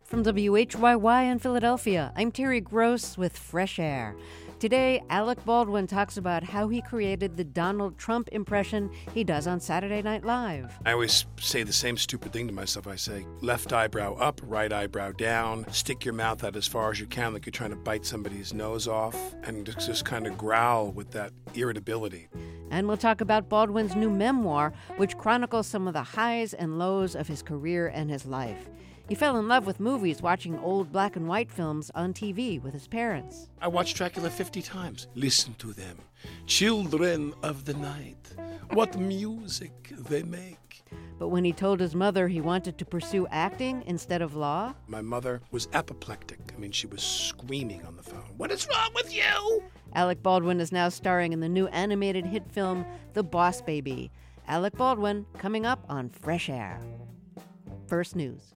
From WHYY in Philadelphia, I'm Terry Gross with Fresh Air. Today, Alec Baldwin talks about how he created the Donald Trump impression he does on Saturday Night Live. I always say the same stupid thing to myself. I say, left eyebrow up, right eyebrow down, stick your mouth out as far as you can like you're trying to bite somebody's nose off, and just kind of growl with that irritability. And we'll talk about Baldwin's new memoir, which chronicles some of the highs and lows of his career and his life. He fell in love with movies watching old black and white films on TV with his parents. I watched Dracula 50 times. Listen to them. Children of the night. What music they make. But when he told his mother he wanted to pursue acting instead of law... My mother was apoplectic. I mean, she was screaming on the phone. What is wrong with you? Alec Baldwin is now starring in the new animated hit film, The Boss Baby. Alec Baldwin, coming up on Fresh Air. First News.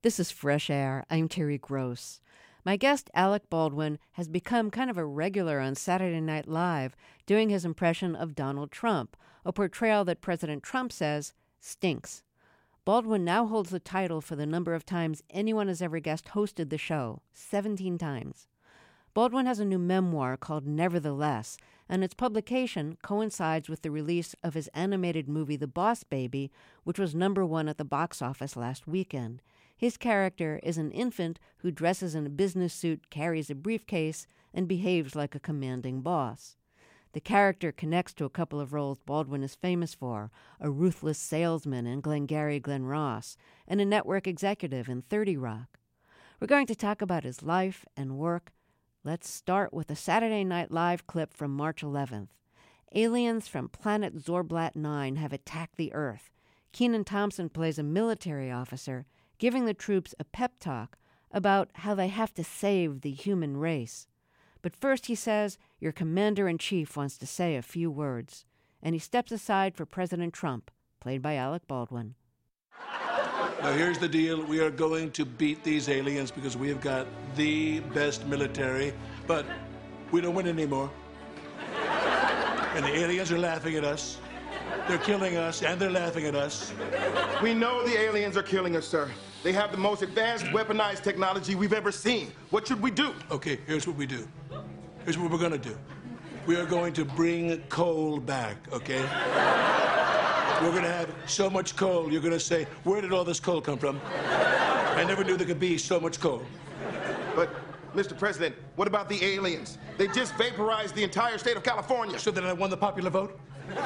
This is Fresh Air. I'm Terry Gross. My guest, Alec Baldwin, has become kind of a regular on Saturday Night Live, doing his impression of Donald Trump, a portrayal that President Trump says stinks. Baldwin now holds the title for the number of times anyone has ever guest hosted the show, 17 times. Baldwin has a new memoir called Nevertheless, and its publication coincides with the release of his animated movie The Boss Baby, which was #1 at the box office last weekend. His character is an infant who dresses in a business suit, carries a briefcase, and behaves like a commanding boss. The character connects to a couple of roles Baldwin is famous for, a ruthless salesman in Glengarry Glen Ross, and a network executive in 30 Rock. We're going to talk about his life and work. Let's start with a Saturday Night Live clip from March 11th. Aliens from planet Zorblat 9 have attacked the Earth. Kenan Thompson plays a military officer, giving the troops a pep talk about how they have to save the human race. But first, he says, your commander-in-chief wants to say a few words. And he steps aside for President Trump, played by Alec Baldwin. Now, here's the deal. We are going to beat these aliens because we have got the best military, but we don't win anymore. And the aliens are laughing at us. They're killing us, and they're laughing at us. We know the aliens are killing us, sir. They have the most advanced weaponized technology we've ever seen. What should we do? Okay, here's what we do. Here's what we're going to do. We are going to bring coal back, okay? We're going to have so much coal, you're going to say, where did all this coal come from? I never knew there could be so much coal. But, Mr. President, what about the aliens? They just vaporized the entire state of California. So then I won the popular vote?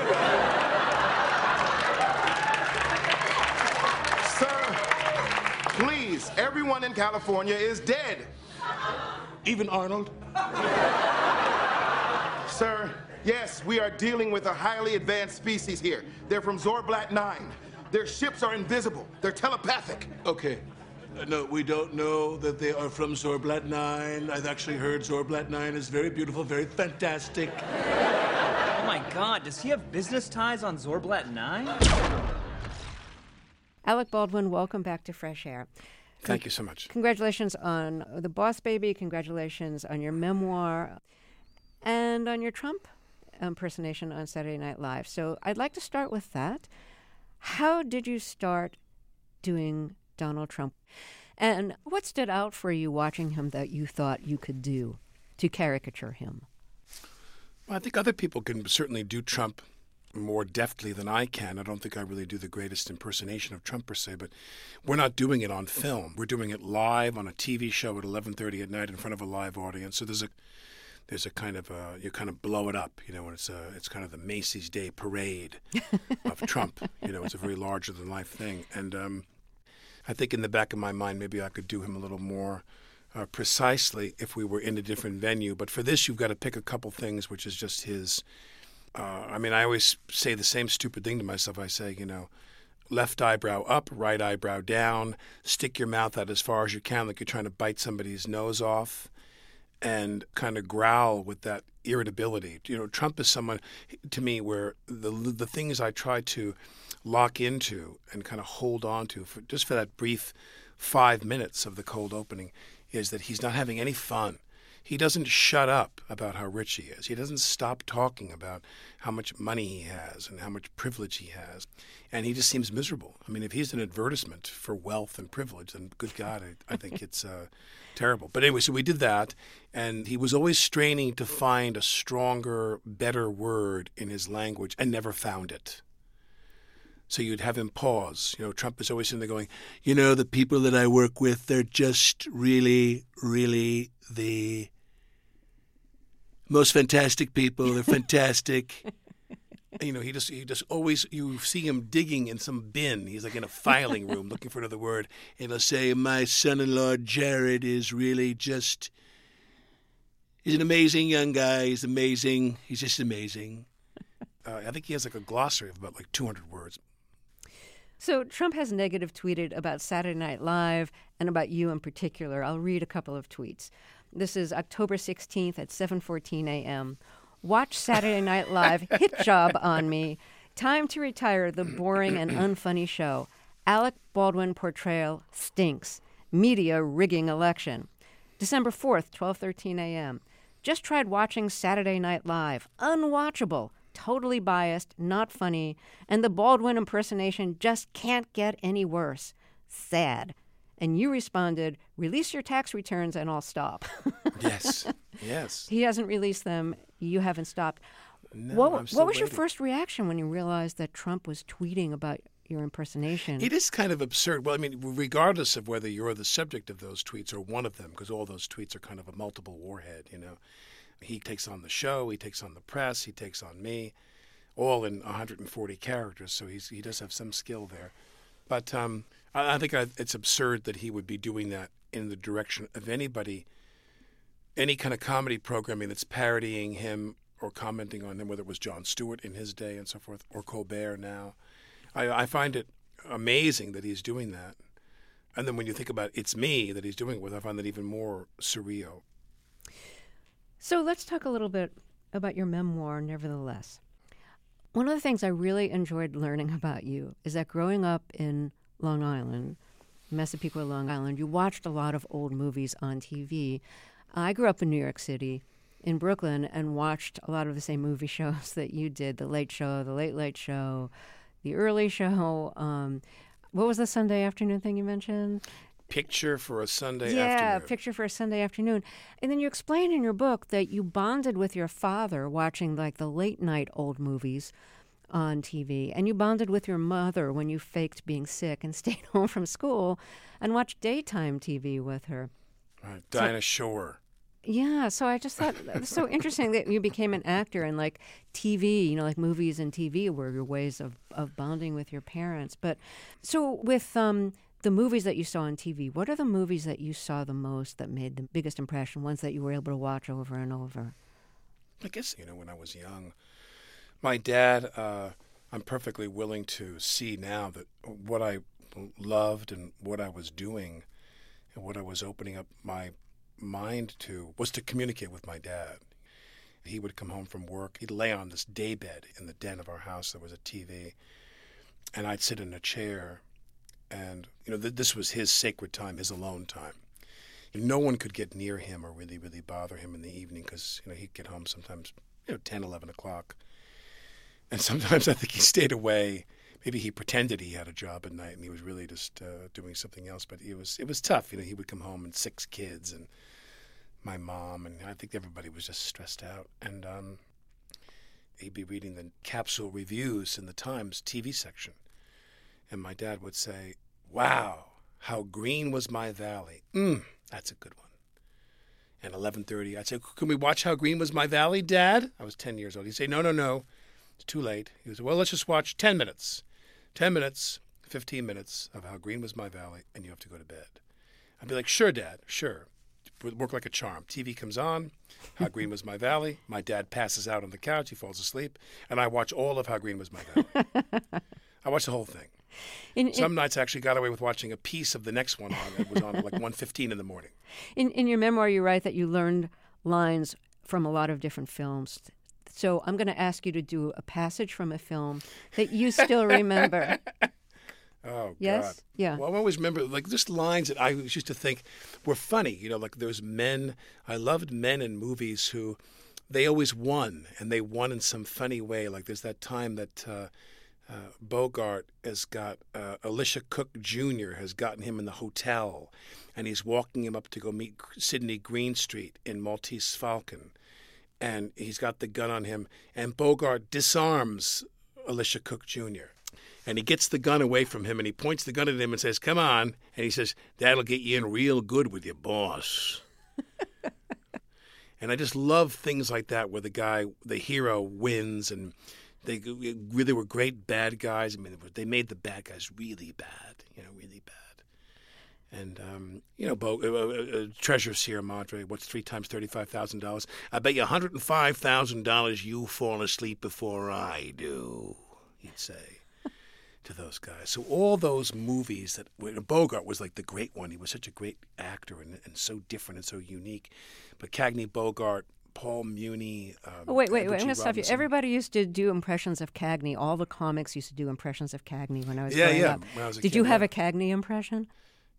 Sir, please, everyone in California is dead. Even Arnold? Sir, yes, we are dealing with a highly advanced species here. They're from Zorblat 9. Their ships are invisible. They're telepathic. Okay. No, we don't know that they are from Zorblat 9. I've actually heard Zorblat 9 is very beautiful, very fantastic. Oh my God, does he have business ties on Zorblat 9? Alec Baldwin, welcome back to Fresh Air. Thank you so much. Congratulations on The Boss Baby. Congratulations on your memoir and on your Trump impersonation on Saturday Night Live. So I'd like to start with that. How did you start doing Donald Trump? And what stood out for you watching him that you thought you could do to caricature him? Well, I think other people can certainly do Trump more deftly than I can. I don't think I really do the greatest impersonation of Trump per se, but we're not doing it on film. We're doing it live on a TV show at 11:30 at night in front of a live audience. So there's a kind of you kind of blow it up, when it's kind of the Macy's Day Parade of Trump. It's a very larger than life thing, and I think in the back of my mind maybe I could do him a little more precisely if we were in a different venue. But for this, you've got to pick a couple things, which is just his. I always say the same stupid thing to myself. I say, left eyebrow up, right eyebrow down, stick your mouth out as far as you can like you're trying to bite somebody's nose off, and kind of growl with that irritability. Trump is someone, to me, where the things I try to lock into and kind of hold on to for that brief 5 minutes of the cold opening is that he's not having any fun. He doesn't shut up about how rich he is. He doesn't stop talking about how much money he has and how much privilege he has. And he just seems miserable. If he's an advertisement for wealth and privilege, then good God, I think it's terrible. But anyway, so we did that, and he was always straining to find a stronger, better word in his language and never found it. So you'd have him pause. Trump is always in there going, the people that I work with, they're just really, really the most fantastic people. They're fantastic. He just always, you see him digging in some bin. He's like in a filing room looking for another word. And he'll say, my son-in-law Jared is really just, he's an amazing young guy. He's amazing. He's just amazing. I think he has like a glossary of about 200 words. So Trump has negative tweeted about Saturday Night Live and about you in particular. I'll read a couple of tweets. This is October 16th at 7:14 a.m. Watch Saturday Night Live. Hit job on me. Time to retire the boring and unfunny show. Alec Baldwin portrayal stinks. media rigging election. December 4th, 12:13 a.m. Just tried watching Saturday Night Live. Unwatchable. Totally biased, not funny, and the Baldwin impersonation just can't get any worse. Sad. And you responded, release your tax returns and I'll stop. Yes, yes. He hasn't released them. You haven't stopped. No, What was your first reaction when you realized that Trump was tweeting about your impersonation? It is kind of absurd. Well, I mean, regardless of whether you're the subject of those tweets or one of them, because all those tweets are kind of a multiple warhead, you know. He takes on the show, he takes on the press, he takes on me, all in 140 characters, so he does have some skill there. But I think it's absurd that he would be doing that in the direction of anybody, any kind of comedy programming that's parodying him or commenting on him, whether it was Jon Stewart in his day and so forth, or Colbert now. I find it amazing that he's doing that. And then when you think about it's me that he's doing it with, I find that even more surreal. So let's talk a little bit about your memoir, Nevertheless. One of the things I really enjoyed learning about you is that growing up in Long Island, Massapequa, Long Island, you watched a lot of old movies on TV. I grew up in New York City, in Brooklyn, and watched a lot of the same movie shows that you did, The Late Show, The Late Late Show, The Early Show. What was the Sunday afternoon thing you mentioned? Picture for a Sunday afternoon. Yeah, Picture for a Sunday Afternoon. And then you explain in your book that you bonded with your father watching like the late night old movies on TV. And you bonded with your mother when you faked being sick and stayed home from school and watched daytime TV with her. Right, Dinah Shore. Yeah, so I just thought it was so interesting that you became an actor and like TV, you know, like movies and TV were your ways of bonding with your parents. But so with the movies that you saw on TV, what are the movies that you saw the most that made the biggest impression, ones that you were able to watch over and over? I guess, you know, when I was young, my dad, I'm perfectly willing to see now that what I loved and what I was doing and what I was opening up my mind to was to communicate with my dad. He would come home from work. He'd lay on this daybed in the den of our house. There was a TV. And I'd sit in a chair. And, you know, this was his sacred time, his alone time. No one could get near him or really, really bother him in the evening because, you know, he'd get home sometimes, 10, 11 o'clock. And sometimes I think he stayed away. Maybe he pretended he had a job at night and he was really just doing something else. But it was tough. You know, he would come home and 6 kids and my mom, and I think everybody was just stressed out. And he'd be reading the capsule reviews in the Times TV section. And my dad would say, wow, how green was my valley. That's a good one. And 11:30, I'd say, can we watch How Green Was My Valley, Dad? I was 10 years old. He'd say, no, it's too late. He would say, well, let's just watch 10 minutes. 10 minutes, 15 minutes of How Green Was My Valley, and you have to go to bed. I'd be like, sure, Dad, sure. It would work like a charm. TV comes on, How Green Was My Valley. My dad passes out on the couch. He falls asleep. And I watch all of How Green Was My Valley. I watched the whole thing. Some nights I actually got away with watching a piece of the next one on. It was on at like 1:15 in the morning. In your memoir, you write that you learned lines from a lot of different films. So I'm going to ask you to do a passage from a film that you still remember. Oh, yes? God. Yeah. Well, I always remember, like, just lines that I used to think were funny. You know, like those men. I loved men in movies who, they always won, and they won in some funny way. Like there's that time that Bogart has got, Alicia Cook Jr. has gotten him in the hotel, and he's walking him up to go meet Sidney Greenstreet in Maltese Falcon. And he's got the gun on him, and Bogart disarms Alicia Cook Jr., and he gets the gun away from him, and he points the gun at him and says, come on. And he says, that'll get you in real good with your boss. And I just love things like that where the hero wins, and they really were great bad guys. I mean, they made the bad guys really bad, really bad. And, Treasure Sierra Madre, what's 3 times $35,000? I bet you $105,000 you fall asleep before I do, he'd say to those guys. So all those movies Bogart was like the great one. He was such a great actor and so different and so unique. But Cagney, Bogart, Paul Muni. Wait, I'm going to stop you. Everybody used to do impressions of Cagney. All the comics used to do impressions of Cagney when I was growing up. When I was a Did kid, you have a Cagney impression?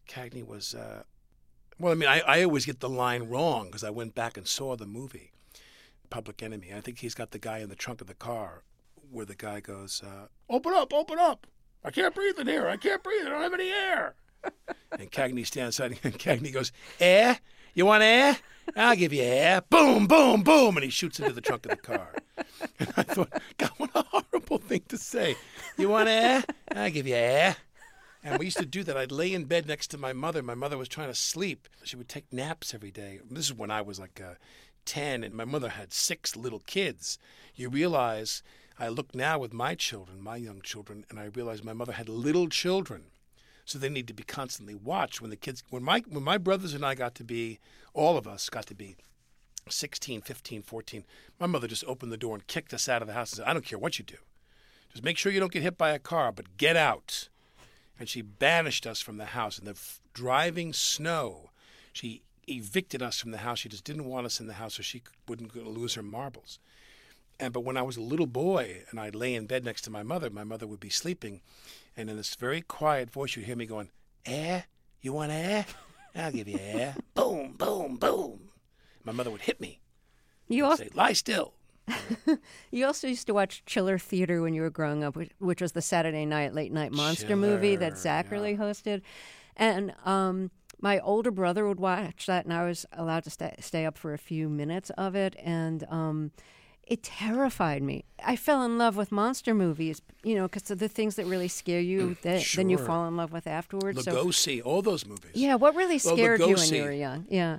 Cagney was, well, I mean, I always get the line wrong because I went back and saw the movie, Public Enemy. I think he's got the guy in the trunk of the car where the guy goes, open up, I can't breathe in here, I don't have any air. And Cagney stands aside and Cagney goes, air? You want air? I'll give you air. Boom, boom, boom. And he shoots into the trunk of the car. And I thought, God, what a horrible thing to say. You want air? I'll give you air. And we used to do that. I'd lay in bed next to my mother. My mother was trying to sleep. She would take naps every day. This is when I was like 10, and my mother had 6 little kids. You realize, I look now with my children, my young children, and I realize my mother had little children. So they need to be constantly watched. When my brothers and I got to be, all of us got to be 16, 15, 14, my mother just opened the door and kicked us out of the house and said, I don't care what you do. Just make sure you don't get hit by a car, but get out. And she banished us from the house. In the driving snow, she evicted us from the house. She just didn't want us in the house so she wouldn't lose her marbles. But when I was a little boy and I'd lay in bed next to my mother would be sleeping. And in this very quiet voice, you'd hear me going, air? You want air? I'll give you air. Boom, boom, boom. My mother would hit me. You also say, lie still. You also used to watch Chiller Theater when you were growing up, which was the Saturday night late night monster movie that Zachary hosted. And my older brother would watch that, and I was allowed to stay up for a few minutes of it. And it terrified me. I fell in love with monster movies, because of the things that really scare you that then you fall in love with afterwards. Lugosi, all those movies. Yeah, what really scared you when you were young? Yeah.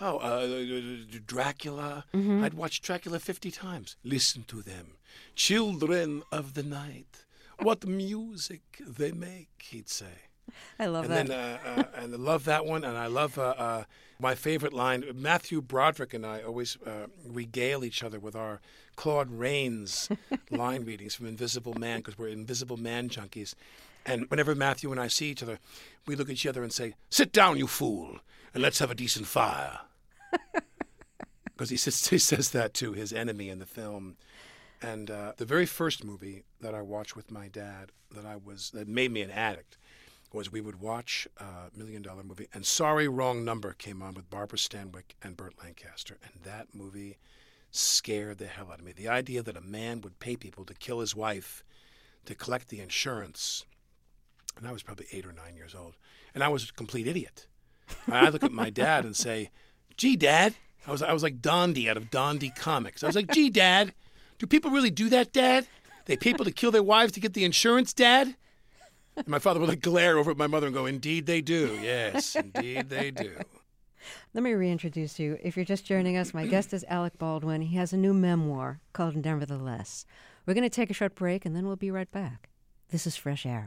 Dracula. I'd watched Dracula 50 times. Listen to them. Children of the night. What music they make, he'd say. I love that. And I love that one. And I love my favorite line. Matthew Broderick and I always regale each other with our Claude Rains line readings from Invisible Man, because we're Invisible Man junkies. And whenever Matthew and I see each other, we look at each other and say, sit down, you fool, and let's have a decent fire. Because he says that to his enemy in the film. And the very first movie that I watched with my dad that made me an addict was we would watch $1 Million Movie, and Sorry, Wrong Number came on with Barbara Stanwyck and Burt Lancaster, and that movie scared the hell out of me. The idea that a man would pay people to kill his wife to collect the insurance, and I was probably 8 or 9 years old, and I was a complete idiot. I look at my dad and say, gee, Dad, I was like Dondi out of Dondi Comics. I was like, gee, Dad, do people really do that, Dad? They pay people to kill their wives to get the insurance, Dad? And my father would like glare over at my mother and go, indeed they do. Yes, indeed they do. Let me reintroduce you. If you're just joining us, my guest is Alec Baldwin. He has a new memoir called Nevertheless. We're going to take a short break, and then we'll be right back. This is Fresh Air.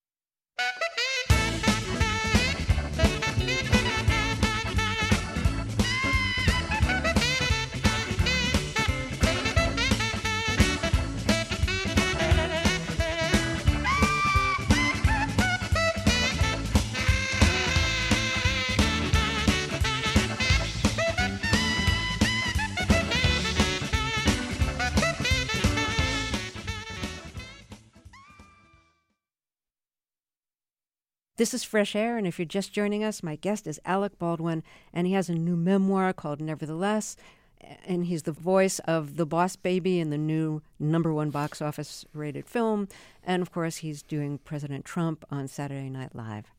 This is Fresh Air, and if you're just joining us, my guest is Alec Baldwin, and he has a new memoir called Nevertheless, and he's the voice of the Boss Baby in the new #1 box office rated film, and of course he's doing President Trump on Saturday Night Live.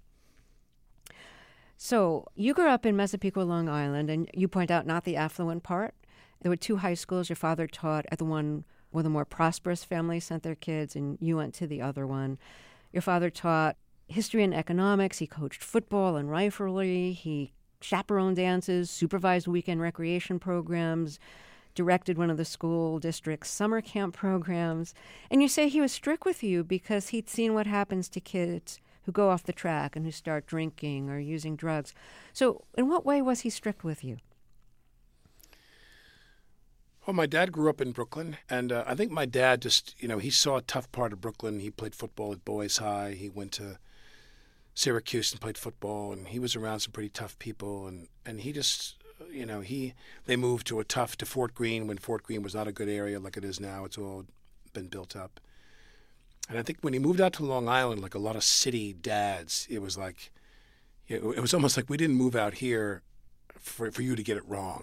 So you grew up in Massapequa, Long Island, and you point out not the affluent part. There were 2 high schools. Your father taught at the one where the more prosperous families sent their kids, and you went to the other one. Your father taught history and economics. He coached football and riflery. He chaperoned dances, supervised weekend recreation programs, directed one of the school district's summer camp programs. And you say he was strict with you because he'd seen what happens to kids who go off the track and who start drinking or using drugs. So in what way was he strict with you? Well, my dad grew up in Brooklyn, and I think my dad just, he saw a tough part of Brooklyn. He played football at Boys High. He went to Syracuse and played football, and he was around some pretty tough people, and he just, they moved to Fort Greene when Fort Greene was not a good area like it is now. It's all been built up. And I think when he moved out to Long Island, like a lot of city dads, it was like, It was almost like we didn't move out here for you to get it wrong,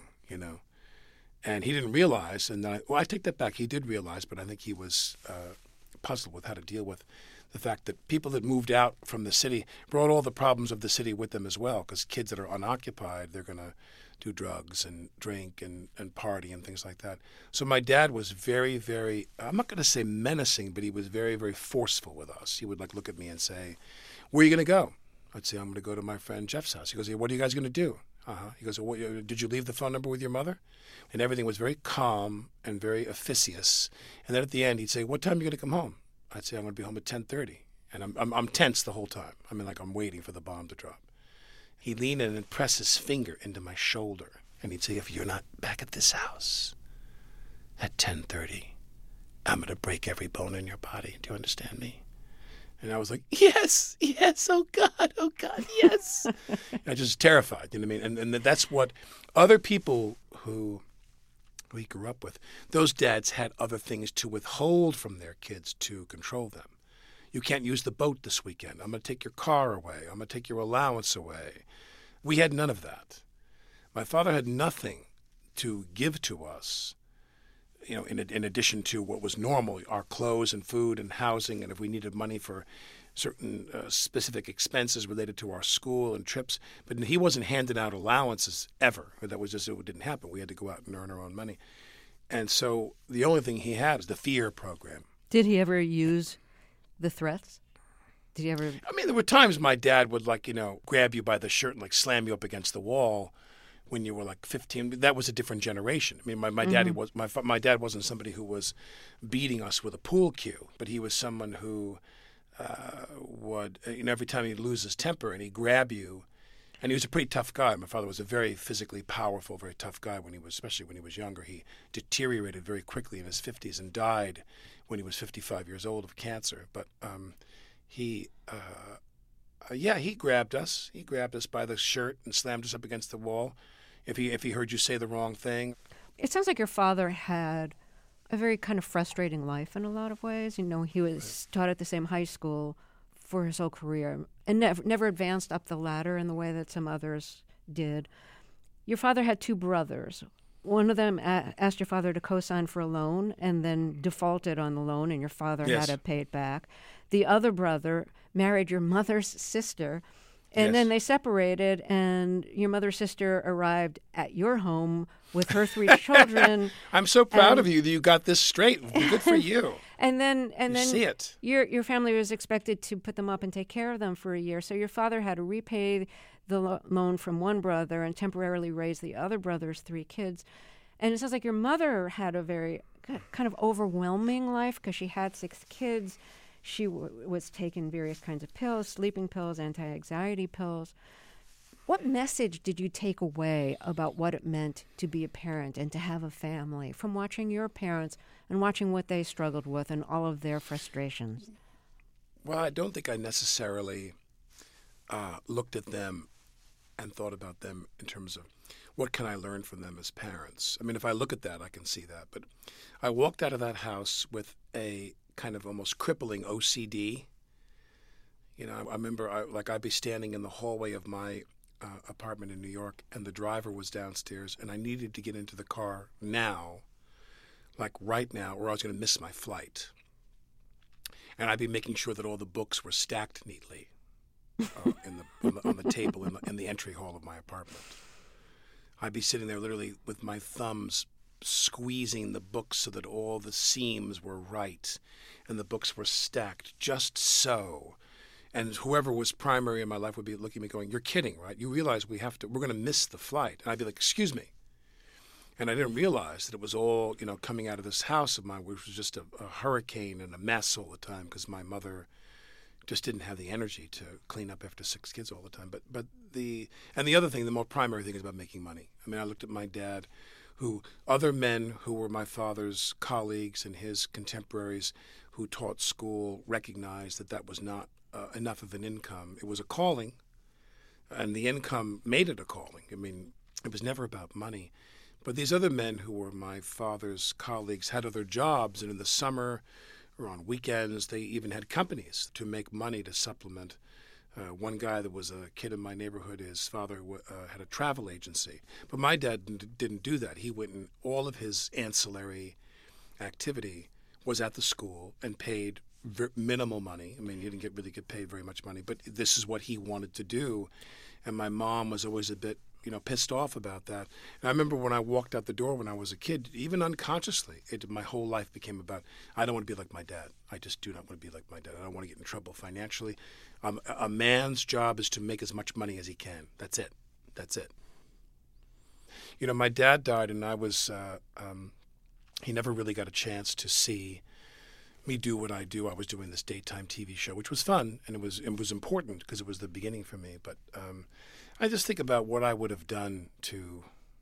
And he didn't realize, and I take that back. He did realize, but I think he was puzzled with how to deal with the fact that people that moved out from the city brought all the problems of the city with them as well, because kids that are unoccupied, they're going to do drugs and drink and party and things like that. So my dad was very, very, I'm not going to say menacing, but he was very, very forceful with us. He would look at me and say, "Where are you going to go?" I'd say, "I'm going to go to my friend Jeff's house." He goes, "Yeah, what are you guys going to do?" He goes, "Well, did you leave the phone number with your mother?" And everything was very calm and very officious. And then at the end, he'd say, "What time are you going to come home?" I'd say, "I'm going to be home at 10:30. And I'm tense the whole time. I mean, I'm waiting for the bomb to drop. He'd lean in and press his finger into my shoulder. And he'd say, "If you're not back at this house at 10:30, I'm going to break every bone in your body. Do you understand me?" And I was like, yes, oh God, yes. I was just terrified, you know what I mean? And that's what other people who he grew up with, those dads had other things to withhold from their kids to control them. You can't use the boat this weekend. I'm going to take your car away. I'm going to take your allowance away. We had none of that. My father had nothing to give to us, in addition to what was normal, our clothes and food and housing, and if we needed money for certain specific expenses related to our school and trips. But he wasn't handing out allowances ever. That was just, it didn't happen. We had to go out and earn our own money. And so the only thing he had is the fear program. Did he ever use the threats? Did he ever? I mean, there were times my dad would grab you by the shirt and slam you up against the wall when you were 15. That was a different generation. I mean, my daddy was my dad wasn't somebody who was beating us with a pool cue, but he was someone who would every time he'd lose his temper and he'd grab you, and he was a pretty tough guy. My father was a very physically powerful, very tough guy especially when he was younger. He deteriorated very quickly in his 50s and died when he was 55 years old of cancer. But he grabbed us. He grabbed us by the shirt and slammed us up against the wall if he heard you say the wrong thing. It sounds like your father had a very kind of frustrating life in a lot of ways. He was taught at the same high school for his whole career and never advanced up the ladder in the way that some others did. Your father had two brothers. One of them asked your father to co-sign for a loan and then defaulted on the loan, and your father had to pay it back. The other brother married your mother's sister, and then they separated, and your mother's sister arrived at your home with her 3 children. I'm so proud of you that you got this straight. Good for you. And then see it. Your family was expected to put them up and take care of them for a year. So your father had to repay the loan from one brother and temporarily raise the other brother's 3 kids. And it sounds like your mother had a very kind of overwhelming life because she had 6 kids. She was taking various kinds of pills, sleeping pills, anti-anxiety pills. What message did you take away about what it meant to be a parent and to have a family from watching your parents and watching what they struggled with and all of their frustrations? Well, I don't think I necessarily looked at them and thought about them in terms of what can I learn from them as parents. I mean, if I look at that, I can see that. But I walked out of that house with a kind of almost crippling OCD. I remember I'd be standing in the hallway of my apartment in New York, and the driver was downstairs, and I needed to get into the car now, right now, or I was going to miss my flight. And I'd be making sure that all the books were stacked neatly on the table in the entry hall of my apartment. I'd be sitting there literally with my thumbs squeezing the books so that all the seams were right and the books were stacked just so. And whoever was primary in my life would be looking at me going, "You're kidding, right? You realize we're going to miss the flight." And I'd be like, "Excuse me." And I didn't realize that it was all, coming out of this house of mine, which was just a hurricane and a mess all the time because my mother just didn't have the energy to clean up after 6 kids all the time. But the other thing, the more primary thing is about making money. I mean, I looked at my dad, who other men who were my father's colleagues and his contemporaries who taught school recognized that was not enough of an income. It was a calling, and the income made it a calling. I mean, it was never about money. But these other men who were my father's colleagues had other jobs, and in the summer or on weekends, they even had companies to make money to supplement One guy that was a kid in my neighborhood, his father had a travel agency. But my dad didn't do that. He went and all of his ancillary activity was at the school and paid minimal money. I mean, he didn't really get paid very much money, but this is what he wanted to do. And my mom was always a bit, pissed off about that. And I remember when I walked out the door when I was a kid, even unconsciously, my whole life became about, I don't want to be like my dad. I just do not want to be like my dad. I don't want to get in trouble financially. A man's job is to make as much money as he can. That's it. That's it. My dad died, and I was, he never really got a chance to see me do what I do. I was doing this daytime TV show, which was fun, and it was important because it was the beginning for me. But I just think about what I would have done to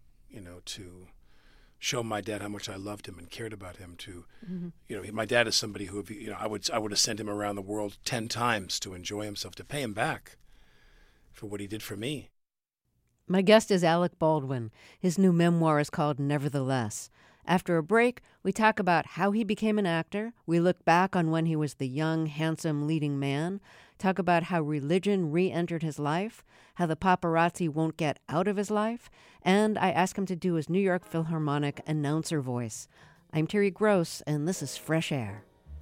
show my dad how much I loved him and cared about him. My dad is somebody who, I would have sent him around the world 10 times to enjoy himself, to pay him back for what he did for me. My guest is Alec Baldwin. His new memoir is called Nevertheless. After a break, we talk about how he became an actor. We look back on when he was the young, handsome leading man, talk about how religion re-entered his life, how the paparazzi won't get out of his life, and I ask him to do his New York Philharmonic announcer voice. I'm Terry Gross, and this is Fresh Air.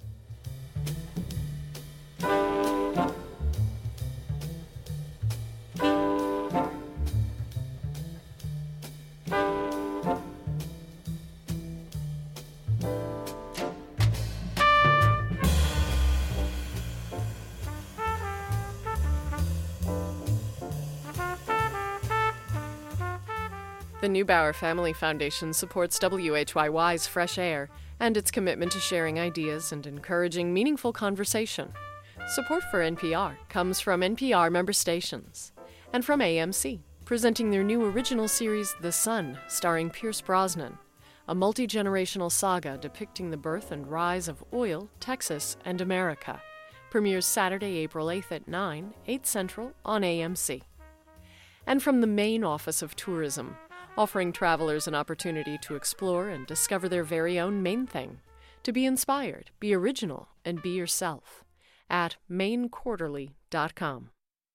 The Neubauer Family Foundation supports WHYY's Fresh Air and its commitment to sharing ideas and encouraging meaningful conversation. Support for NPR comes from NPR member stations and from AMC, presenting their new original series, The Sun, starring Pierce Brosnan, a multi-generational saga depicting the birth and rise of oil, Texas, and America. Premieres Saturday, April 8th at 9, 8 Central on AMC. And from the Maine Office of Tourism, offering travelers an opportunity to explore and discover their very own Maine thing, to be inspired, be original, and be yourself, at mainequarterly.com.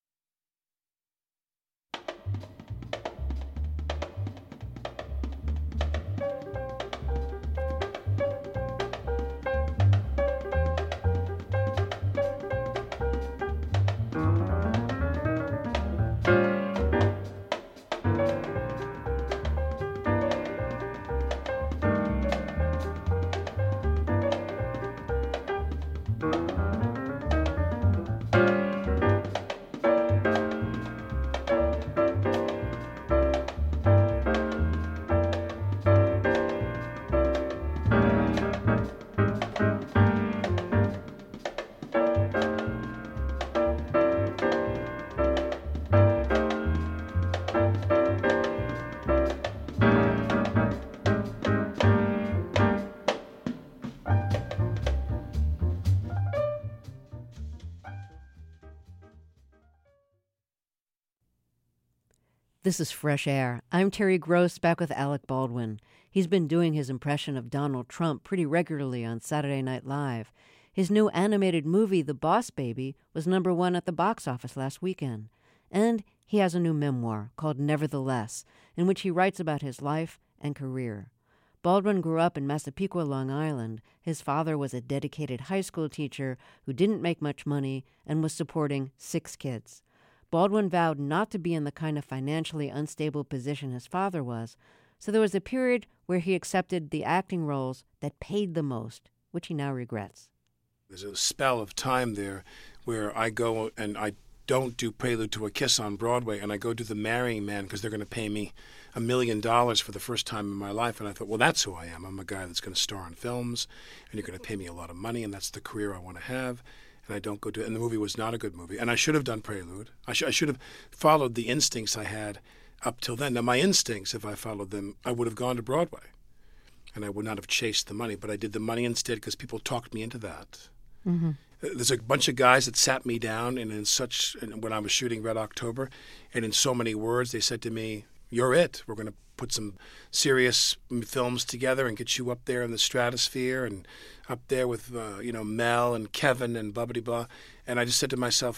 This is Fresh Air. I'm Terry Gross, back with Alec Baldwin. He's been doing his impression of Donald Trump pretty regularly on Saturday Night Live. His new animated movie, The Boss Baby, was #1 at the box office last weekend. And he has a new memoir called Nevertheless, in which he writes about his life and career. Baldwin grew up in Massapequa, Long Island. His father was a dedicated high school teacher who didn't make much money and was supporting 6 kids. Baldwin vowed not to be in the kind of financially unstable position his father was, so there was a period where he accepted the acting roles that paid the most, which he now regrets. There's a spell of time there where I go and I don't do Prelude to a Kiss on Broadway, and I go do The Marrying Man because they're going to pay me $1 million for the first time in my life. And I thought, well, that's who I am. I'm a guy that's going to star in films, and you're going to pay me a lot of money, and that's the career I want to have. And I don't go do it. And the movie was not a good movie. And I should have done Prelude. I should have followed the instincts I had up till then. Now, my instincts, if I followed them, I would have gone to Broadway. And I would not have chased the money. But I did the money instead because people talked me into that. Mm-hmm. There's a bunch of guys that sat me down and when I was shooting Red October, and in so many words, they said to me, "You're it. We're going to put some serious films together and get you up there in the stratosphere and up there with Mel and Kevin and blah, blah, blah." And I just said to myself,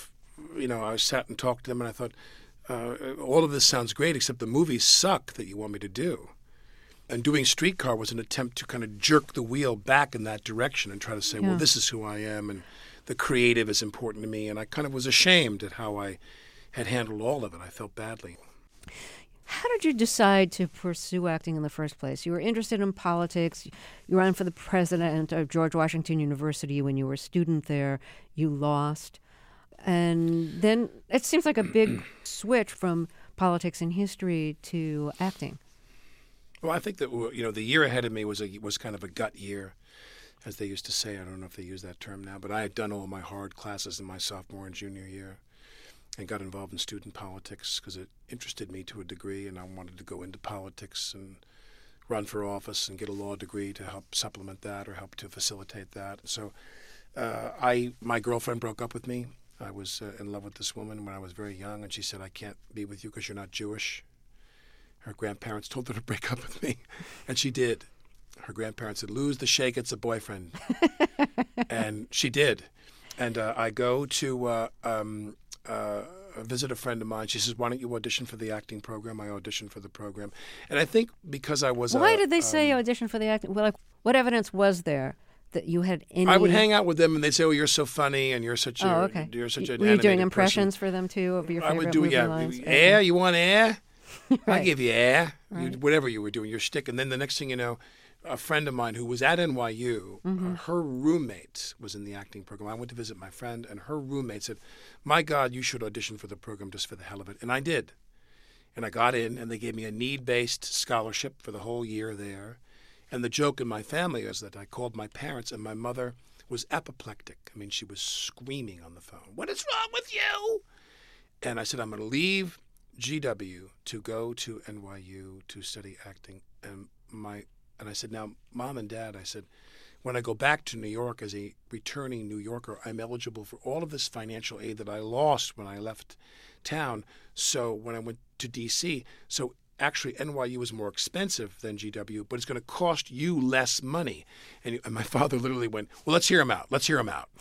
I sat and talked to them, and I thought, all of this sounds great, except the movies suck that you want me to do. And doing Streetcar was an attempt to kind of jerk the wheel back in that direction and try to say, well, this is who I am, and the creative is important to me. And I kind of was ashamed at how I had handled all of it. I felt badly. How did you decide to pursue acting in the first place? You were interested in politics. You ran for the president of George Washington University when you were a student there. You lost. And then it seems like a big switch from politics and history to acting. Well, I think that the year ahead of me was kind of a gut year, as they used to say. I don't know if they use that term now, but I had done all my hard classes in my sophomore and junior year, and got involved in student politics because it interested me to a degree, and I wanted to go into politics and run for office and get a law degree to help supplement that or help to facilitate that. So, my girlfriend broke up with me. I was in love with this woman when I was very young, and she said, "I can't be with you because you're not Jewish." Her grandparents told her to break up with me, and she did. Her grandparents said, "Lose the shake, it's a boyfriend." And she did. And I go to visit a friend of mine. She says, "Why don't you audition for the acting program?" I auditioned for the program. And I think because I was Why did they say audition for the acting? Well, what evidence was there that you had any... I would hang out with them, and they'd say, "Oh, you're so funny, and you're such a... Oh, okay. You're such an Were you doing animated impressions person." for them, too, of your favorite I would do, movie yeah. lines? Air? You want air? Right. I'll give you air. Right. Whatever you were doing, your shtick. And then the next thing you know, a friend of mine who was at NYU, her roommate was in the acting program. I went to visit my friend, and her roommate said, "My God, you should audition for the program just for the hell of it." And I did. And I got in, and they gave me a need-based scholarship for the whole year there. And the joke in my family is that I called my parents, and my mother was apoplectic. I mean, she was screaming on the phone, "What is wrong with you?" And I said, "I'm going to leave GW to go to NYU to study acting." And I said, "Now, Mom and Dad," I said, "when I go back to New York as a returning New Yorker, I'm eligible for all of this financial aid that I lost when I left town. So when I went to D.C., so actually NYU is more expensive than GW, but it's going to cost you less money." And my father literally went, "Well, let's hear him out. Let's hear him out."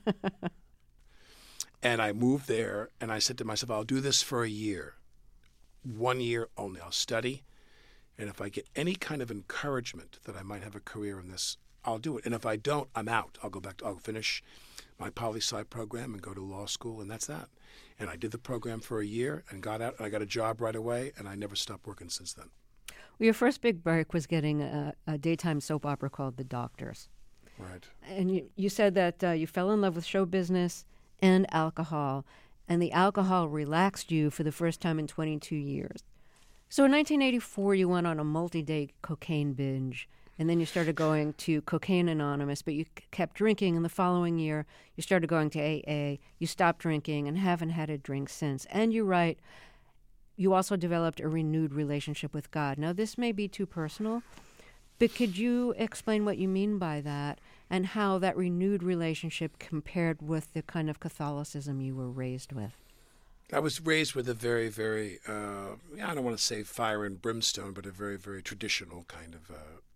And I moved there, and I said to myself, "I'll do this for a year. 1 year only. I'll study. And if I get any kind of encouragement that I might have a career in this, I'll do it. And if I don't, I'm out. I'll finish my poli-sci program and go to law school, and that's that." And I did the program for a year and got out, and I got a job right away, and I never stopped working since then. Well, your first big break was getting a daytime soap opera called The Doctors. Right. And you said that you fell in love with show business and alcohol, and the alcohol relaxed you for the first time in 22 years. So in 1984, you went on a multi-day cocaine binge, and then you started going to Cocaine Anonymous, but you kept drinking. And the following year, you started going to AA. You stopped drinking and haven't had a drink since. And you write, you also developed a renewed relationship with God. Now, this may be too personal, but could you explain what you mean by that and how that renewed relationship compared with the kind of Catholicism you were raised with? I was raised with a very, very, I don't want to say fire and brimstone, but a very, very traditional kind of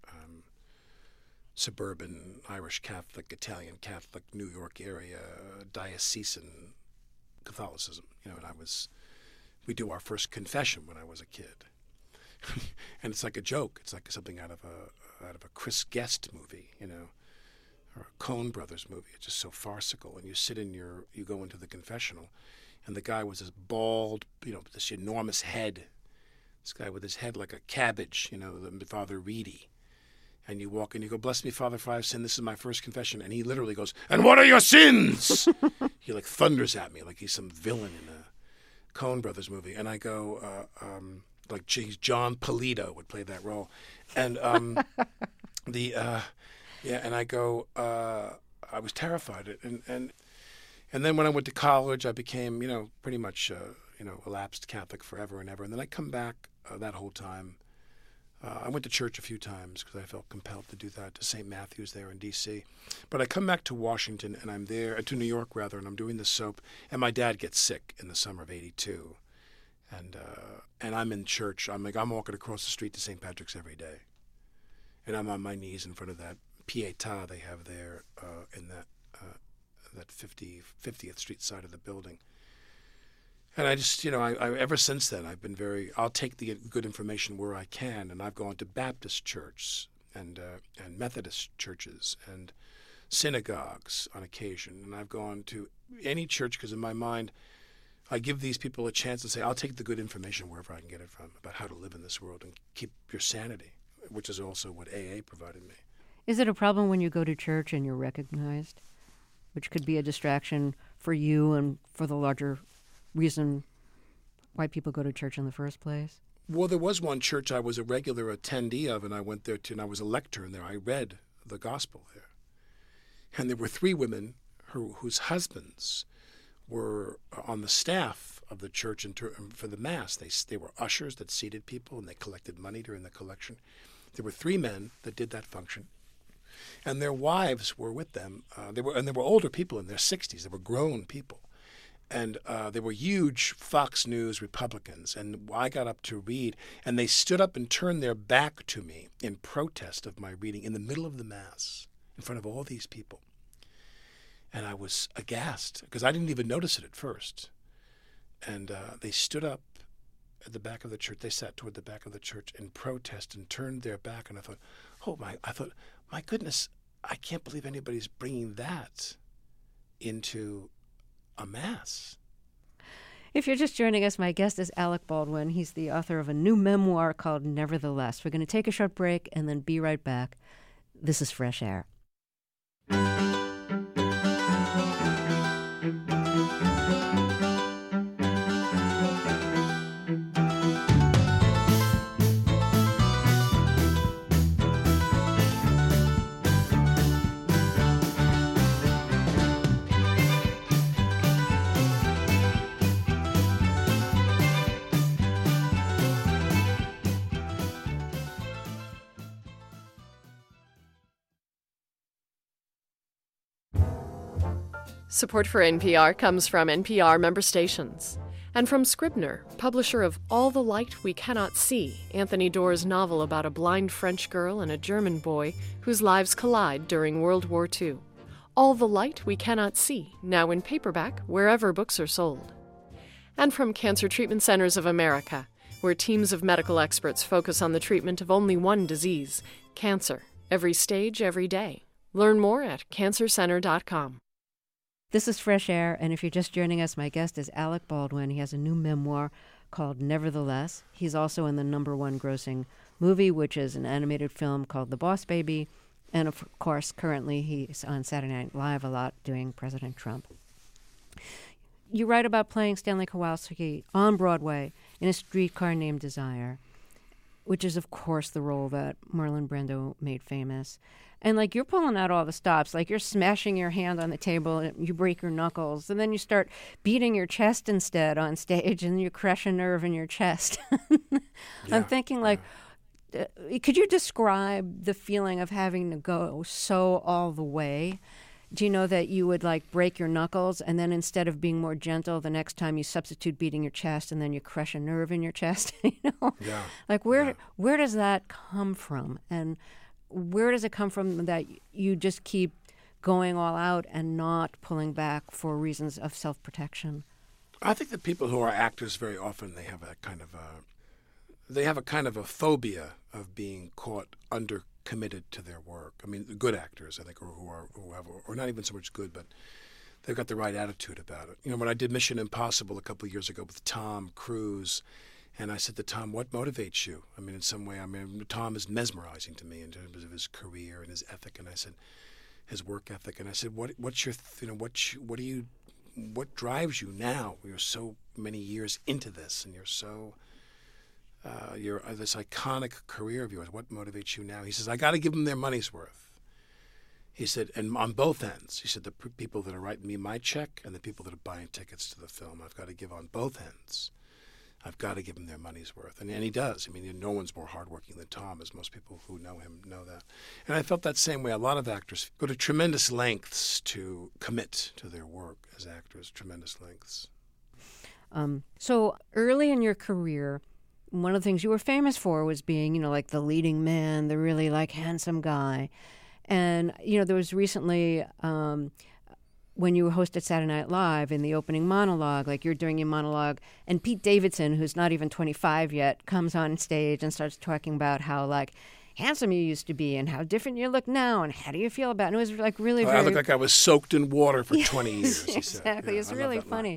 suburban Irish Catholic, Italian Catholic, New York area, diocesan Catholicism. And we do our first confession when I was a kid. And it's like a joke. It's like something out of a Chris Guest movie, or a Coen Brothers movie. It's just so farcical. And you go into the confessional, and the guy was this bald, this enormous head. This guy with his head like a cabbage, the Father Reedy. And you walk in, you go, "Bless me, Father, for I have sinned. This is my first confession." And he literally goes, "And what are your sins?" He like thunders at me like he's some villain in a Coen Brothers movie. And I go, like John Polito would play that role. And and I go, I was terrified. And then when I went to college, I became, pretty much, a lapsed Catholic forever and ever. And then I come back that whole time. I went to church a few times because I felt compelled to do that, to St. Matthew's there in D.C. But I come back to Washington, and I'm there, to New York rather, and I'm doing the soap. And my dad gets sick in the summer of '82. And I'm in church. I'm walking across the street to St. Patrick's every day. And I'm on my knees in front of that Pietà they have there in that 50th Street side of the building. And I just, I ever since then, I'll take the good information where I can. And I've gone to Baptist churches and Methodist churches and synagogues on occasion. And I've gone to any church because in my mind, I give these people a chance to say, I'll take the good information wherever I can get it from about how to live in this world and keep your sanity, which is also what AA provided me. Is it a problem when you go to church and you're recognized, which could be a distraction for you and for the larger reason why people go to church in the first place? Well, there was one church I was a regular attendee of, and I went there and I was a lector in there. I read the gospel there. And there were 3 women whose husbands were on the staff of the church for the Mass. They were ushers that seated people, and they collected money during the collection. There were 3 men that did that function, and their wives were with them. They were older people in their 60s. They were grown people. And they were huge Fox News Republicans. And I got up to read, and they stood up and turned their back to me in protest of my reading in the middle of the Mass in front of all these people. And I was aghast because I didn't even notice it at first. And they stood up at the back of the church. They sat toward the back of the church in protest and turned their back. And I thought, my goodness, I can't believe anybody's bringing that into a Mass. If you're just joining us, my guest is Alec Baldwin. He's the author of a new memoir called Nevertheless. We're going to take a short break and then be right back. This is Fresh Air. Support for NPR comes from NPR member stations and from Scribner, publisher of All the Light We Cannot See, Anthony Doerr's novel about a blind French girl and a German boy whose lives collide during World War II. All the Light We Cannot See, now in paperback wherever books are sold. And from Cancer Treatment Centers of America, where teams of medical experts focus on the treatment of only one disease, cancer, every stage, every day. Learn more at cancercenter.com. This is Fresh Air, and if you're just joining us, my guest is Alec Baldwin. He has a new memoir called Nevertheless. He's also in the #1 grossing movie, which is an animated film called The Boss Baby. And, of course, currently he's on Saturday Night Live a lot doing President Trump. You write about playing Stanley Kowalski on Broadway in A Streetcar Named Desire, which is, of course, the role that Marlon Brando made famous. And, you're pulling out all the stops. You're smashing your hand on the table, and you break your knuckles, and then you start beating your chest instead on stage, and you crush a nerve in your chest. I'm thinking, could you describe the feeling of having to go so all the way? Do you know that you would, break your knuckles, and then instead of being more gentle, the next time you substitute beating your chest, and then you crush a nerve in your chest? Yeah. Where does that come from? And where does it come from that you just keep going all out and not pulling back for reasons of self-protection? I think that people who are actors very often they have a kind of a phobia of being caught undercommitted to their work. I mean, the good actors, I think, or not even so much good, but they've got the right attitude about it. When I did Mission Impossible a couple of years ago with Tom Cruise, and I said to Tom, what motivates you? In some way, Tom is mesmerizing to me in terms of his career and his ethic. And I said, his work ethic. And I said, what drives you now? You're so many years into this, and you're this iconic career of yours. What motivates you now? He says, I got to give them their money's worth. He said, and on both ends. He said, the people that are writing me my check and the people that are buying tickets to the film, I've got to give on both ends. I've got to give him their money's worth. And he does. No one's more hardworking than Tom, as most people who know him know that. And I felt that same way. A lot of actors go to tremendous lengths to commit to their work as actors, tremendous lengths. So early in your career, one of the things you were famous for was being, the leading man, the really, handsome guy. And, there was recently when you hosted Saturday Night Live in the opening monologue, like you're doing your monologue, and Pete Davidson, who's not even 25 yet, comes on stage and starts talking about how like handsome you used to be and how different you look now and how do you feel about it. And it was like really very... I look like I was soaked in water for 20 years, he said. Exactly. Yeah, it's I really love that funny.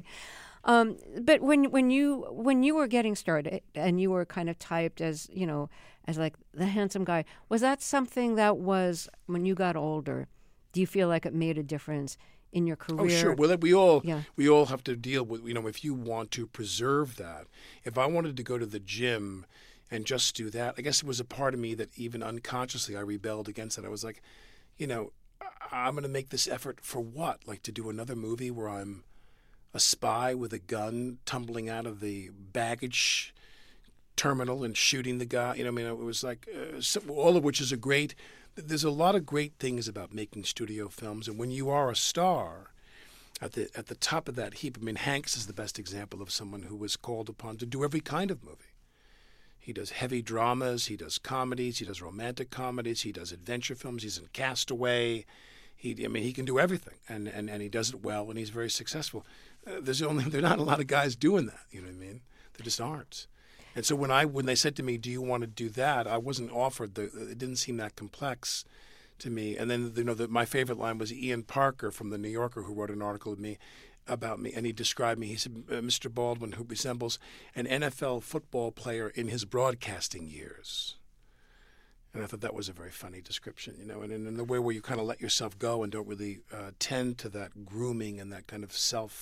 But when you were getting started and you were kind of typed as, you know, as like the handsome guy, was that something that was, when you got older, do you feel like it made a difference in your career? Oh, sure. Well, we all have to deal with, you know, if you want to preserve that. If I wanted to go to the gym and just do that, I guess it was a part of me that even unconsciously I rebelled against it. I was like, you know, I'm going to make this effort for what? Like to do another movie where I'm a spy with a gun tumbling out of the baggage terminal and shooting the guy. You know, I mean, it was like all of which is there's a lot of great things about making studio films. And when you are a star at the top of that heap, I mean, Hanks is the best example of someone who was called upon to do every kind of movie. He does heavy dramas, he does comedies, he does romantic comedies, he does adventure films, he's in Castaway. He can do everything, and he does it well, and he's very successful. There are not a lot of guys doing that, you know what I mean? There just aren't. And so when they said to me, "Do you want to do that?" I wasn't offered. It didn't seem that complex to me. And then my favorite line was Ian Parker from the New Yorker, who wrote an article about me, and he described me. He said, "Mr. Baldwin, who resembles an NFL football player in his broadcasting years." And I thought that was a very funny description, you know, and in the way where you kind of let yourself go and don't really tend to that grooming and that kind of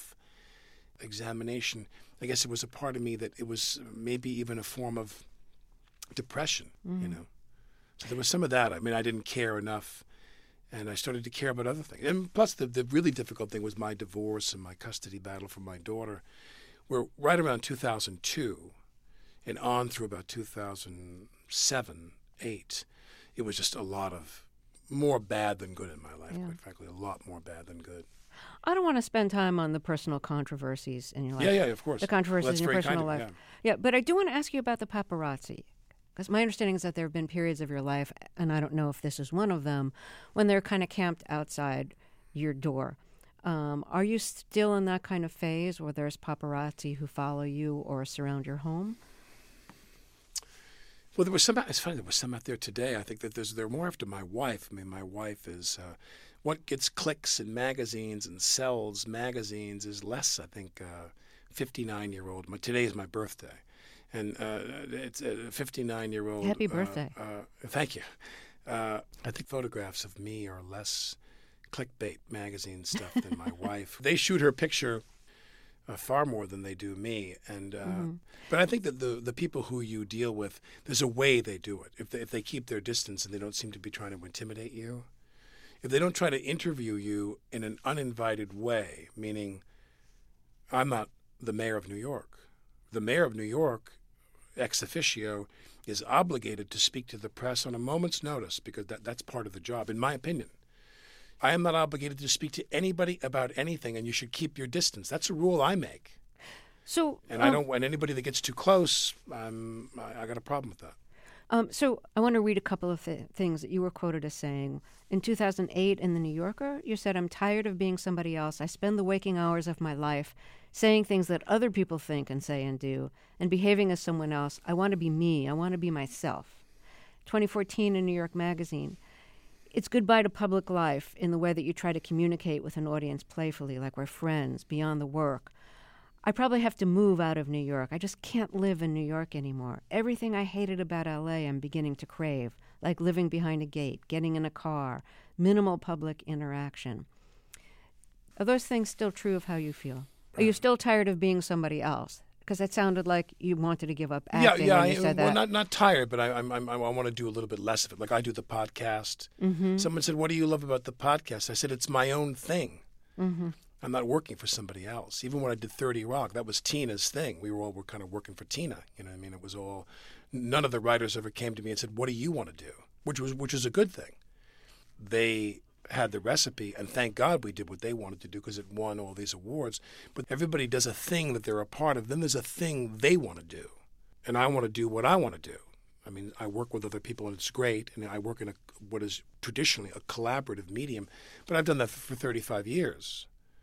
self-examination. I guess it was a part of me that it was maybe even a form of depression, you know. So there was some of that. I mean, I didn't care enough, and I started to care about other things. And plus, the really difficult thing was my divorce and my custody battle for my daughter, where right around 2002 and on through about 2007, 2008, it was just a lot of more bad than good in my life, quite frankly, a lot more bad than good. I don't want to spend time on the personal controversies in your life. Yeah, of course. The controversies in your personal life. Yeah, but I do want to ask you about the paparazzi. Because my understanding is that there have been periods of your life, and I don't know if this is one of them, when they're kind of camped outside your door. Are you still in that kind of phase where there's paparazzi who follow you or surround your home? Well, there was some. It's funny. There was some out there today. I think that they're more after my wife. I mean, my wife is what gets clicks in magazines and sells magazines is less. I think 59-year-old. Today is my birthday, and it's a 59-year-old. Happy birthday! Thank you. I think photographs of me are less clickbait magazine stuff than my wife. They shoot her picture far more than they do me, and but I think that the people who you deal with, there's a way they do it. If they keep their distance and they don't seem to be trying to intimidate you, if they don't try to interview you in an uninvited way, meaning I'm not the mayor of New York. The mayor of New York, ex officio, is obligated to speak to the press on a moment's notice because that's part of the job, in my opinion. I am not obligated to speak to anybody about anything, and you should keep your distance. That's a rule I make. So, and I don't want anybody that gets too close. I got a problem with that. So I want to read a couple of things that you were quoted as saying. In 2008 in The New Yorker, you said, "I'm tired of being somebody else. I spend the waking hours of my life saying things that other people think and say and do, and behaving as someone else. I want to be me. I want to be myself." 2014 in New York Magazine. It's goodbye to public life in the way that you try to communicate with an audience playfully, like we're friends, beyond the work. I probably have to move out of New York. I just can't live in New York anymore. Everything I hated about L.A. I'm beginning to crave, like living behind a gate, getting in a car, minimal public interaction. Are those things still true of how you feel? Are you still tired of being somebody else? Because it sounded like you wanted to give up acting when you said that. Well, not tired, but I want to do a little bit less of it. Like I do the podcast. Mm-hmm. Someone said, "What do you love about the podcast?" I said, "It's my own thing. Mm-hmm. I'm not working for somebody else." Even when I did 30 Rock, that was Tina's thing. We were kind of working for Tina. You know what I mean? It was all. None of the writers ever came to me and said, "What do you want to do?" Which was a good thing. They had the recipe, and thank God we did what they wanted to do because it won all these awards. But everybody does a thing that they're a part of. Then there's a thing they want to do, and I want to do what I want to do. I mean, I work with other people, and it's great, and I work in what is traditionally a collaborative medium, but I've done that for 35 years.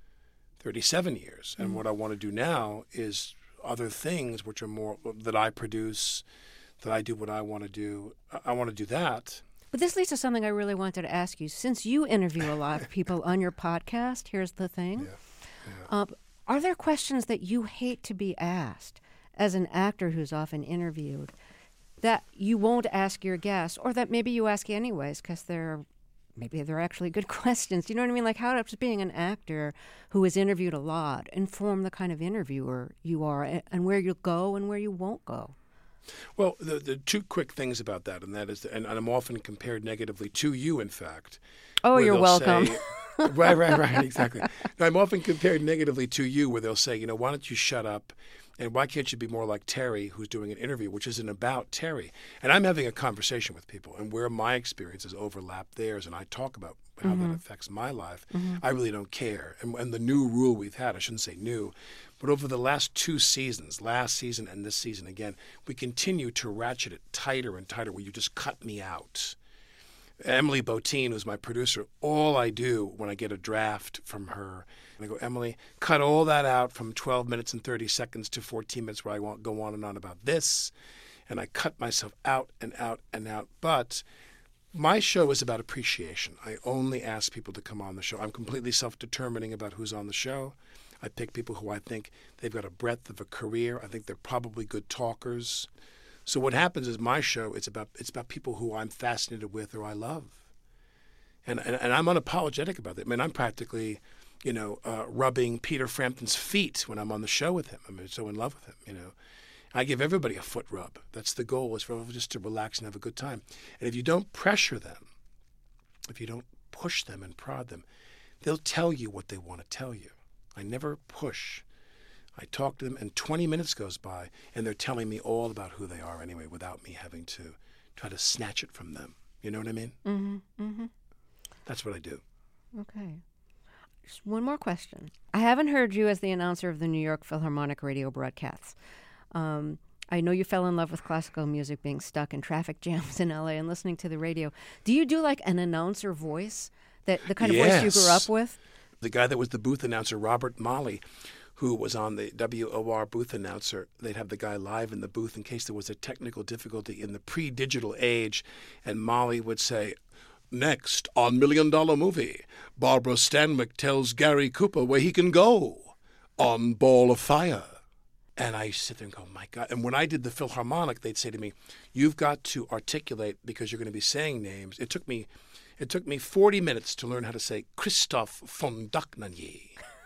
37 years. And what I want to do now is other things which are more that I produce, that I do what I want to do. I want to do that. But this leads to something I really wanted to ask you. Since you interview a lot of people on your podcast, here's the thing. Are there questions that you hate to be asked as an actor who's often interviewed that you won't ask your guests, or that maybe you ask anyways because maybe they're actually good questions? You know what I mean? Like, how does being an actor who is interviewed a lot inform the kind of interviewer you are and where you'll go and where you won't go? Well, the two quick things about that, and that is, and I'm often compared negatively to you, in fact. Oh, you're welcome. Right, exactly. No, I'm often compared negatively to you, where they'll say, why don't you shut up, and why can't you be more like Terry, who's doing an interview, which isn't about Terry. And I'm having a conversation with people, and where my experiences overlap theirs, and I talk about how that affects my life, I really don't care. And the new rule we've had, I shouldn't say new, but over the last 2 seasons, last season and this season again, we continue to ratchet it tighter and tighter, where you just cut me out. Emily Botine, who's my producer, all I do when I get a draft from her, and I go, Emily, cut all that out from 12 minutes and 30 seconds to 14 minutes where I won't go on and on about this. And I cut myself out and out and out. But my show is about appreciation. I only ask people to come on the show. I'm completely self-determining about who's on the show. I pick people who I think they've got a breadth of a career. I think they're probably good talkers. So what happens is my show, it's about people who I'm fascinated with or I love. And I'm unapologetic about that. I mean, I'm practically, rubbing Peter Frampton's feet when I'm on the show with him. I'm so in love with him, I give everybody a foot rub. That's the goal, is for everyone just to relax and have a good time. And if you don't pressure them, if you don't push them and prod them, they'll tell you what they want to tell you. I never push. I talk to them, and 20 minutes goes by, and they're telling me all about who they are anyway, without me having to try to snatch it from them. You know what I mean? Mm-hmm. Mm-hmm. That's what I do. Okay. Just one more question. I haven't heard you as the announcer of the New York Philharmonic radio broadcasts. I know you fell in love with classical music, being stuck in traffic jams in L.A. and listening to the radio. Do you do like an announcer voice, the kind of voice you grew up with? The guy that was the booth announcer, Robert Molly, who was on the WOR booth announcer, they'd have the guy live in the booth in case there was a technical difficulty in the pre-digital age, and Molly would say, "Next on $1 Million Movie, Barbara Stanwyck tells Gary Cooper where he can go on Ball of Fire." And I sit there and go, my God. And when I did the Philharmonic, they'd say to me, "You've got to articulate because you're going to be saying names." It took me 40 minutes to learn how to say Christoph von Dohnanyi.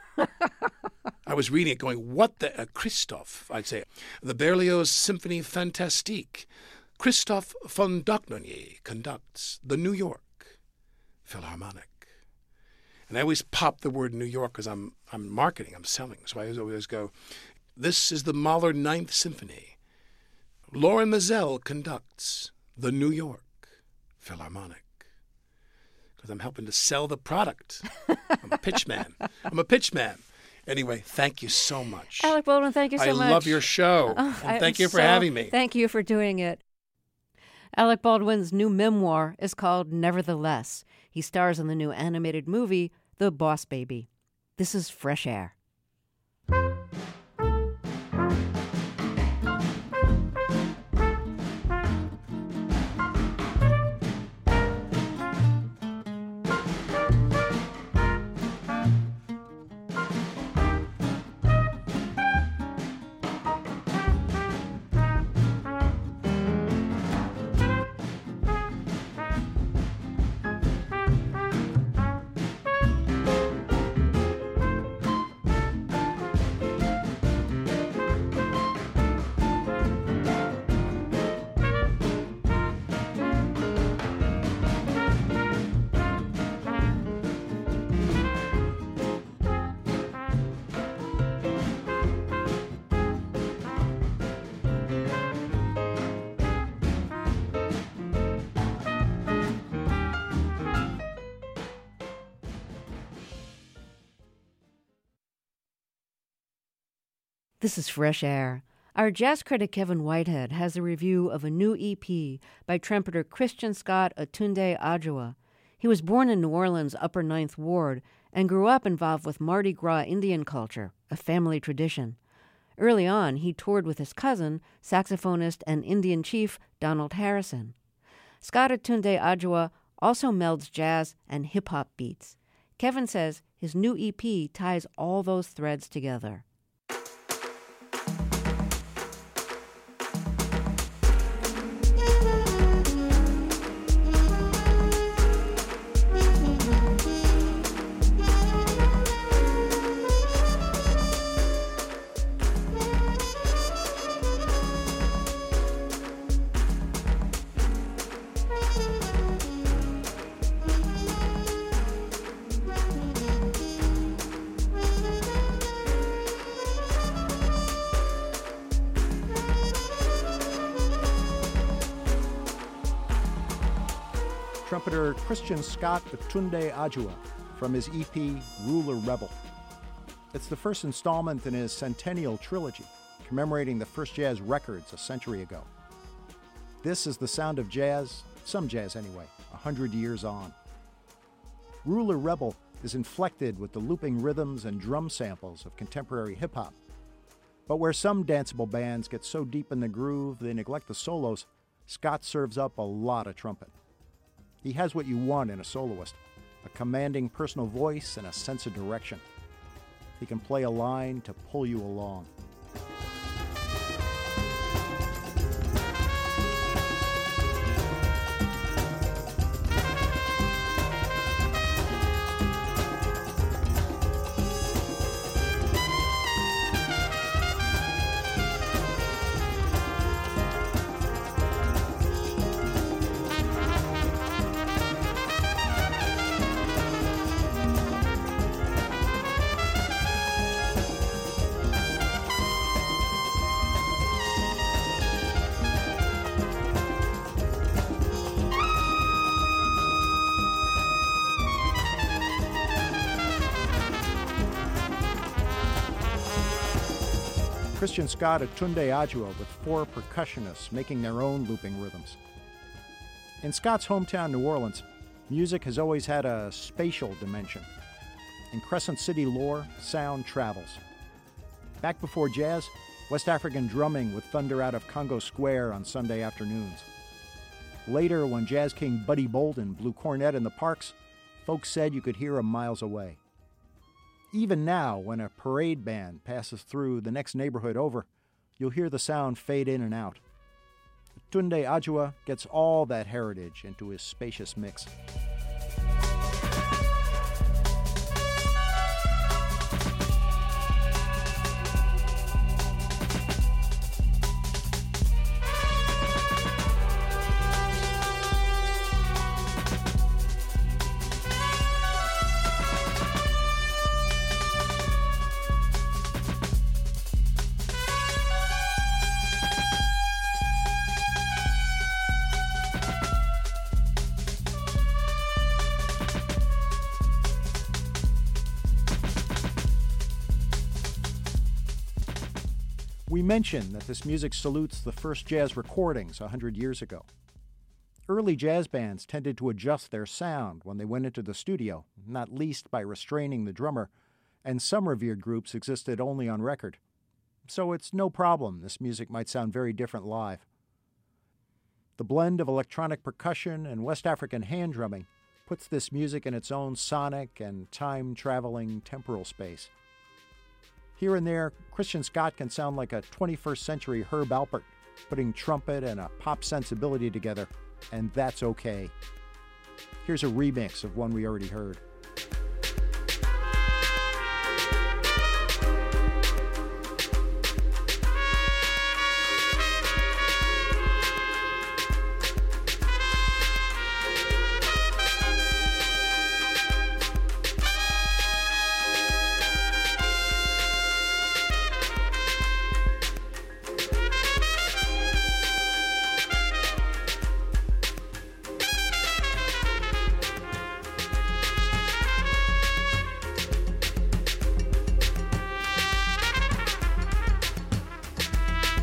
I was reading it going, what the, Christoph, I'd say, the Berlioz Symphony Fantastique. Christoph von Dohnanyi conducts the New York Philharmonic. And I always pop the word New York because I'm marketing, I'm selling. So I always go, this is the Mahler Ninth Symphony. Lauren Mazel conducts the New York Philharmonic. Because I'm helping to sell the product. I'm a pitch man. Anyway, thank you so much. Alec Baldwin, thank you so much. I love your show. And thank you for having me. Thank you for doing it. Alec Baldwin's new memoir is called Nevertheless. He stars in the new animated movie, The Boss Baby. This is Fresh Air. This is Fresh Air. Our jazz critic Kevin Whitehead has a review of a new EP by trumpeter Christian Scott Otunde Adjoa. He was born in New Orleans' Upper Ninth Ward and grew up involved with Mardi Gras Indian culture, a family tradition. Early on, he toured with his cousin, saxophonist and Indian chief Donald Harrison. Scott Atunde Adjoa also melds jazz and hip-hop beats. Kevin says his new EP ties all those threads together. Trumpeter Christian Scott Atunde Adjoa from his EP Ruler Rebel. It's the first installment in his Centennial Trilogy, commemorating the first jazz records a century ago. This is the sound of jazz, some jazz anyway, 100 years on. Ruler Rebel is inflected with the looping rhythms and drum samples of contemporary hip-hop. But where some danceable bands get so deep in the groove they neglect the solos, Scott serves up a lot of trumpet. He has what you want in a soloist, a commanding personal voice and a sense of direction. He can play a line to pull you along. Christian Scott Atunde Adjoa with 4 percussionists making their own looping rhythms. In Scott's hometown, New Orleans, music has always had a spatial dimension. In Crescent City lore, sound travels. Back before jazz, West African drumming would thunder out of Congo Square on Sunday afternoons. Later, when jazz king Buddy Bolden blew cornet in the parks, folks said you could hear him miles away. Even now, when a parade band passes through the next neighborhood over, you'll hear the sound fade in and out. Atunde Adjoa gets all that heritage into his spacious mix. We mentioned that this music salutes the first jazz recordings 100 years ago. Early jazz bands tended to adjust their sound when they went into the studio, not least by restraining the drummer, and some revered groups existed only on record. So it's no problem this music might sound very different live. The blend of electronic percussion and West African hand drumming puts this music in its own sonic and time-traveling temporal space. Here and there, Christian Scott can sound like a 21st century Herb Alpert, putting trumpet and a pop sensibility together, and that's okay. Here's a remix of one we already heard.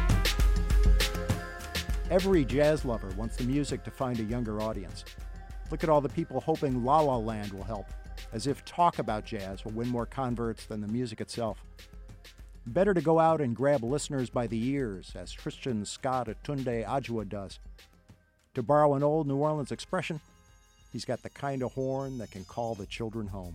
Every jazz lover wants the music to find a younger audience. Look at all the people hoping La La Land will help, as if talk about jazz will win more converts than the music itself. Better to go out and grab listeners by the ears, as Tristan Scott Atunde Adjua does. To borrow an old New Orleans expression, he's got the kind of horn that can call the children home.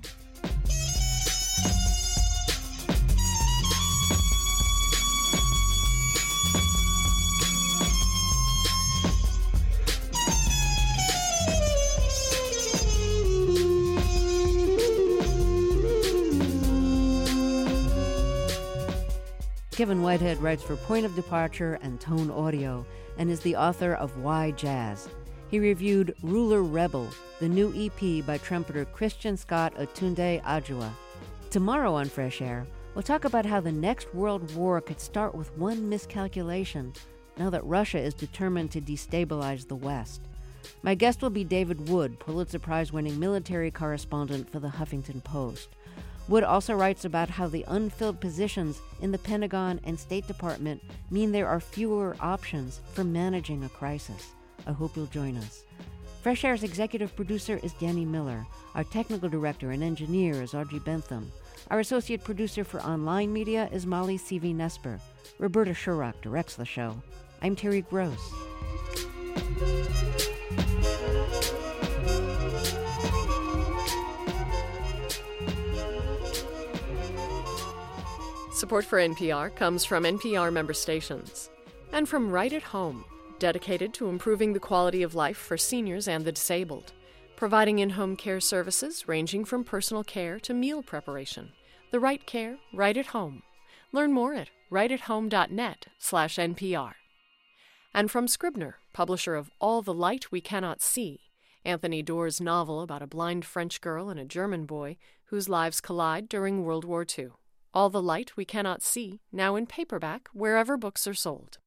Kevin Whitehead writes for Point of Departure and Tone Audio and is the author of Why Jazz. He reviewed Ruler Rebel, the new EP by trumpeter Christian Scott Atunde Adjua. Tomorrow on Fresh Air, we'll talk about how the next world war could start with one miscalculation, now that Russia is determined to destabilize the West. My guest will be David Wood, Pulitzer Prize-winning military correspondent for the Huffington Post. Wood also writes about how the unfilled positions in the Pentagon and State Department mean there are fewer options for managing a crisis. I hope you'll join us. Fresh Air's executive producer is Danny Miller. Our technical director and engineer is Audrey Bentham. Our associate producer for online media is Molly Seavey-Nesper. Roberta Shurrock directs the show. I'm Terry Gross. Support for NPR comes from NPR member stations and from Right at Home, dedicated to improving the quality of life for seniors and the disabled, providing in-home care services ranging from personal care to meal preparation. The right care, right at home. Learn more at rightathome.net/NPR. And from Scribner, publisher of All the Light We Cannot See, Anthony Doerr's novel about a blind French girl and a German boy whose lives collide during World War II. All the Light We Cannot See, now in paperback wherever books are sold.